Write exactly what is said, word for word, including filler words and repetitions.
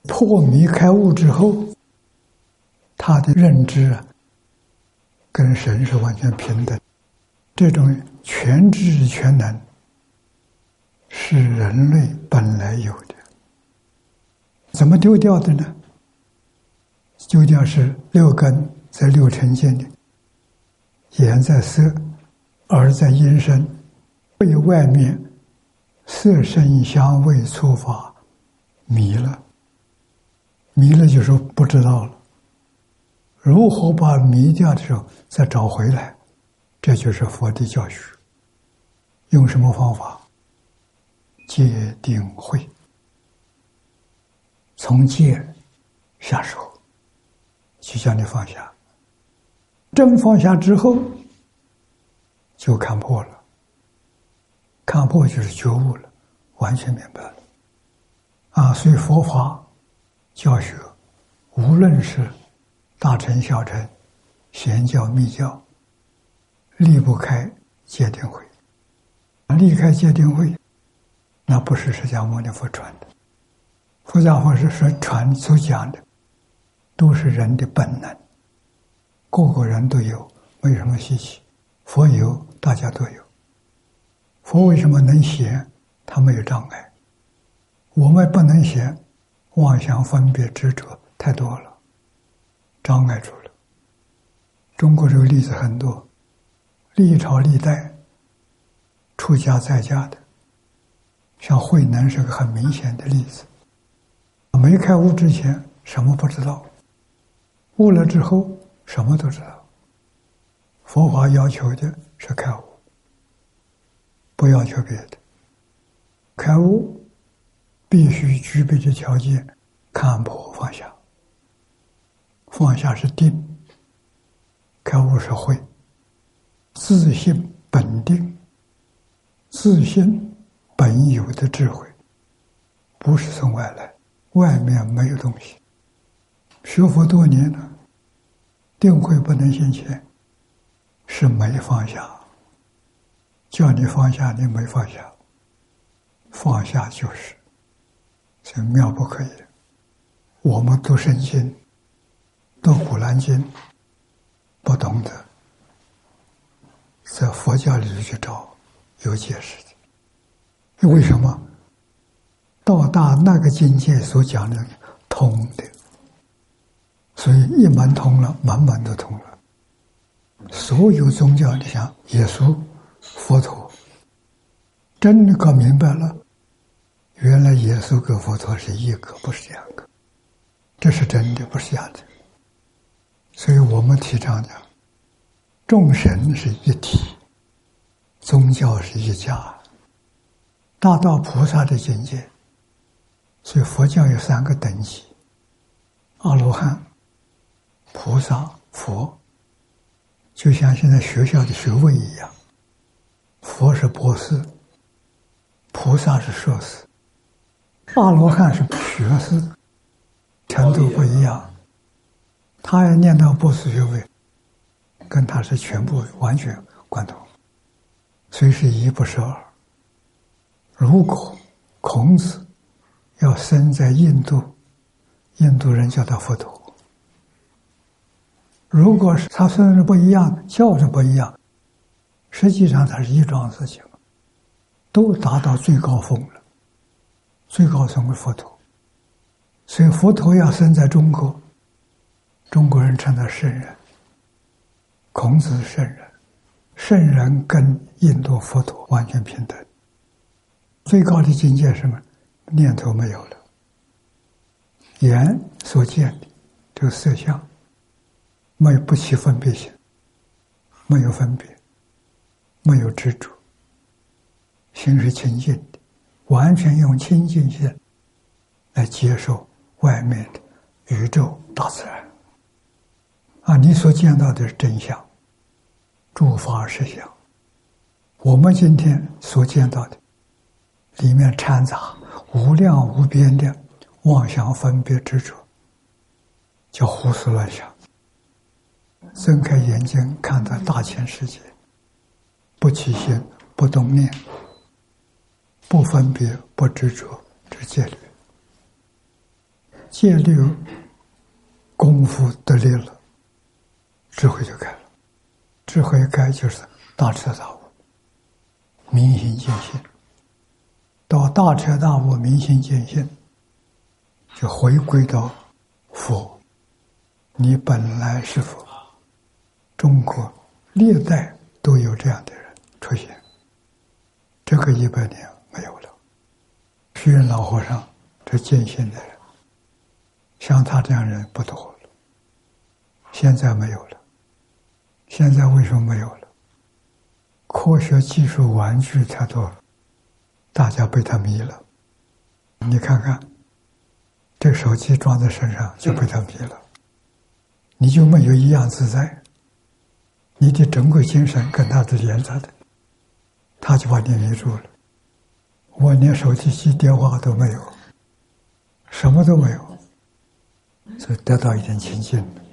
破迷开悟之后，他的认知啊，跟神是完全平等。这种全知全能是人类本来有的，怎么丢掉的呢？丢掉是六根在六尘间里，眼在色，耳在音声，被外面色声香味触法迷了。迷了就说不知道了，如何把迷掉的时候再找回来？这就是佛的教学。用什么方法？戒定慧，从戒下手，就叫你放下。真放下之后，就看破了。看破就是觉悟了，完全明白了。啊，所以佛法教学，无论是大乘小乘、显教密教，离不开戒定慧。离开戒定慧，那不是释迦牟尼佛传的。佛教或是说传所讲的，都是人的本能，个个人都有，没什么稀奇。佛有，大家都有。佛为什么能显？他没有障碍。我们不能显，妄想分别执着太多了，障碍住了。中国这个例子很多，历朝历代出家在家的，像慧能是个很明显的例子。没开悟之前什么不知道，悟了之后什么都知道。佛法要求的是开悟，不要求别的。开悟必须具备的条件，看破放下。放下是定，开悟是慧。自信本定，自信本有的智慧，不是从外来，外面没有东西。学佛多年了，定慧不能现前，是没放下。叫你放下，你没放下，放下就是，所以妙不可言。我们读圣经，读古兰经，不懂得，在佛教里去找有解释的。为什么？到达那个境界所讲的通的，所以一门通了，门门都通了。所有宗教，你像耶稣、佛陀，真的搞明白了，原来耶稣跟佛陀是一个，不是两个，这是真的，不是假的。所以我们提倡讲，众神是一体，宗教是一家，大到菩萨的境界。所以佛教有三个等级：阿罗汉、菩萨、佛。就像现在学校的学位一样，佛是博士，菩萨是硕士，阿罗汉是学士，程度不一样。他要念到博士学位，跟他是全部完全贯通，所以是一不是二。如果孔子要生在印度，印度人叫他佛陀。如果是他生的不一样，教是不一样，实际上它是一桩事情，都达到最高峰了。最高成为佛陀，所以佛陀要生在中国，中国人称他圣人。孔子是圣人，圣人跟印度佛陀完全平等。最高的境界是什么？念头没有了，眼所见的这个色相没有不起分别心，没有分别，没有执着，心是清净的，完全用清净心来接受外面的宇宙大自然。啊，你所见到的是真相，诸法实相。我们今天所见到的，里面掺杂无量无边的妄想分别执着，叫胡思乱想。睁开眼睛看到大千世界，不起心，不动念，不分别，不执着，这戒律。 戒律功夫得力了，智慧就开了。智慧开就是大彻大悟，明心见性。到大彻大悟、明心见性，就回归到佛。你本来是佛。中国历代都有这样的人出现，这个一百年没有了。虚云老和尚这见性的人，像他这样人不多了，现在没有了。现在为什么没有了？科学技术玩具太多了，大家被他迷了。你看看，这个手机装在身上就被他迷了，你就没有一样自在。你的珍贵精神跟他是连着的，他就把你迷住了。我连手机机电话都没有，什么都没有，所以得到一点清净。